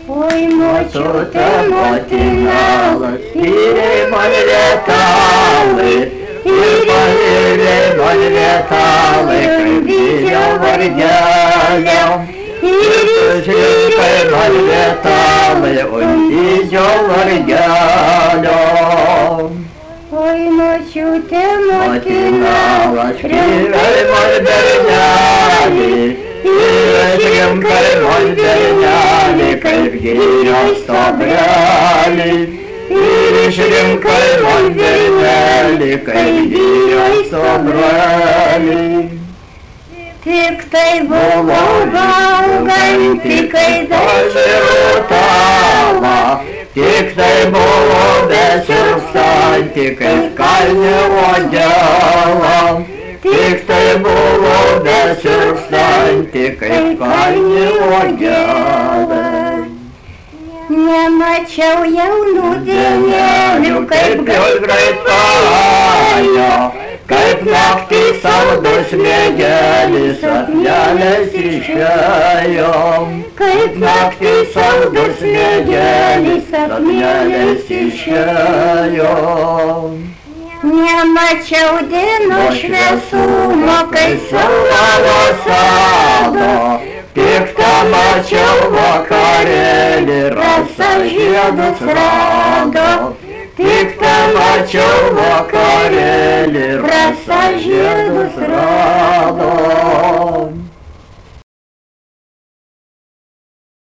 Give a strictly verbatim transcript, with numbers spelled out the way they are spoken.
Ой, мочуте, мотинала, Ірі літали, і полірі літали, кривділя вардялям. І співкой літали, ой, дідьо вардялям. ой, мочуте, мотинала, Мотинала, співкой вардяли, і співкой вардяли, кривділя собрали. І шрімкой вардяли, кривділя собрали. Тиктай головалгай, тикай дальше Рутала, тиктай було вечір встань, тикай кальне одяла. Тиктай було вечір встань, тикай кальне одяла. Не мочал я в нудене, Люкай грайтая, кайп нахти саудос медяли, сапняли сищаем. кайп Нахти саудос медяли, сапняли сищаем. не мочал дено швесу, мокай Салава сада, пихта мочал в акарели, рассажеду сраду. Пихта мочал в акарели, рассажеду сраду.